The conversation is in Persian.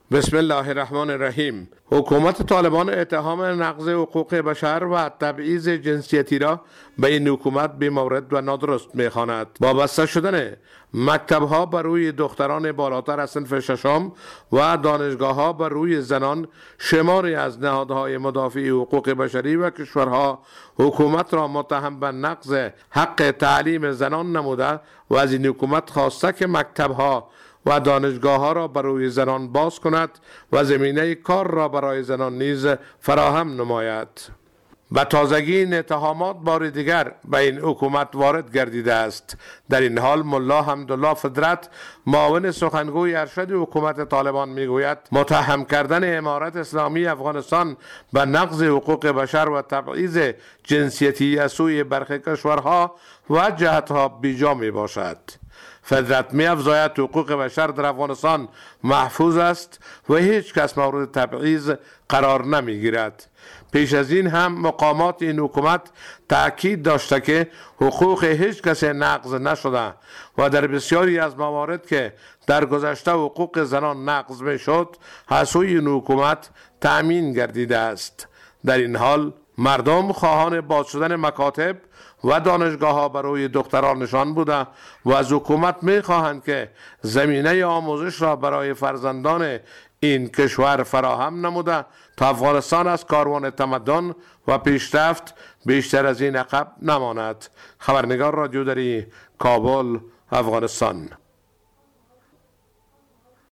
بسم الله الرحمن الرحیم. حکومت طالبان اتهام نقض حقوق بشر و تبعیض جنسیتی را به این حکومت بی‌مورد و نادرست می‌خواند. با بسته شدن مکتب‌ها بر روی دختران بالاتر از صنف ششم و دانشگاه‌ها بر روی زنان، شماری از نهادهای مدافع حقوق بشری و کشورها حکومت را متهم به نقض حق تعلیم زنان نموده و از این حکومت خواسته که مکتب‌ها و دانشگاه‌ها را برای زنان باز کند و زمینه کار را برای زنان نیز فراهم نماید. به تازگی این اتهامات بار دیگر به این حکومت وارد گردیده است. در این حال ملا حمدالله فدرت، معاون سخنگوی ارشد حکومت طالبان، میگوید متهم کردن امارت اسلامی افغانستان به نقض حقوق بشر و تبعیض جنسیتی از سوی برخی کشورها و جهتها بیجا می باشد. فدرت می افزاید حقوق بشر در افغانستان محفوظ است و هیچ کس مورد تبعیض قرار نمی گیرد. پیش از این هم مقامات این حکومت تأکید داشته که حقوق هیچ کس نقض نشده و در بسیاری از موارد که در گذشته حقوق زنان نقض می شد از سوی این حکومت تأمین گردیده است. در این حال مردم خواهان باز شدن مکاتب و دانشگاه ها برای دخترانشان بوده و از حکومت می خواهند که زمینه آموزش را برای فرزندان این کشور فراهم نموده تا افغانستان از کاروان تمدن و پیشرفت بیشتر از این عقب نماند. خبرنگار رادیو دری، کابل، افغانستان.